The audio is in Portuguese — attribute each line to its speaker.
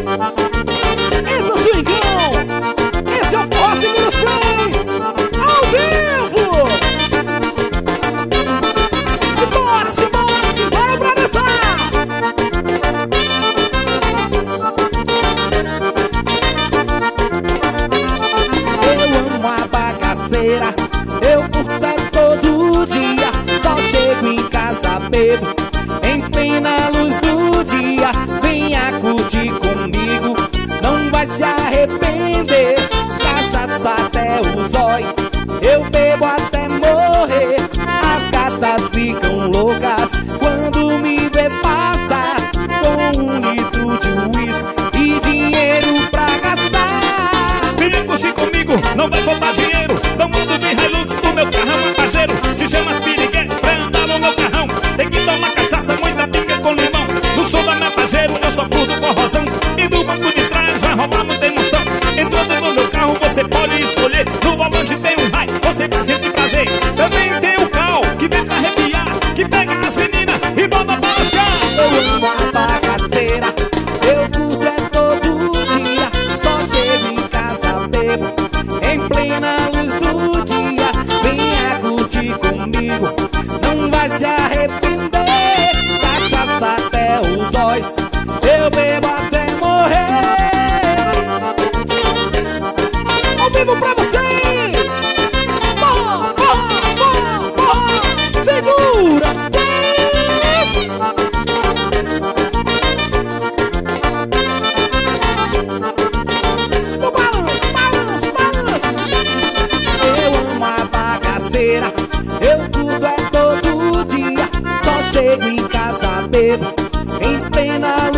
Speaker 1: Entra swingão. Esse é o Forró Seguros Plays ao vivo. Simbora, simbora, simbora pra dançar. Eu amo a bagaceira, eu curto é todo dia. Só chego em casa, bebo em plena luz do dia. Venha curtir comigo, não vai se arrepender. Cachaça até o zóio, eu bebo até morrer. As gatas ficam loucas quando me vê passar com 1 litro de uísque e dinheiro pra gastar.
Speaker 2: Vem curtir comigo, não vai faltar dinheiro. Não mundo de Hilux, o meu carrão é passageiro. Se chama Piriguete pra andar no meu carrão. Tem que tomar cachaça, muita pica com limão. No som da Matageiro, eu só curto corrosão. E do banco de trás vai rolar muita emoção. Entrando no meu carro, você pode escolher. No volante tem um raio, você vai sentir prazer. Também tem o cal, que vem pra arrepiar, que pega as meninas e bota pra lascar.
Speaker 1: Eu amo a bagaceira, eu curto é todo dia. Só chego em casa, bebo em plena luz do dia. Venha curtir comigo, não vai se arrepender. Cachaça até os olhos, eu bebo até morrer. Ao vivo pra vocês. Forró, forró, forró, forró. Segura os pés. No balanço, balanço, balanço. Eu amo a bagaceira, eu curto é todo dia. Só chego em casa, bebo em plena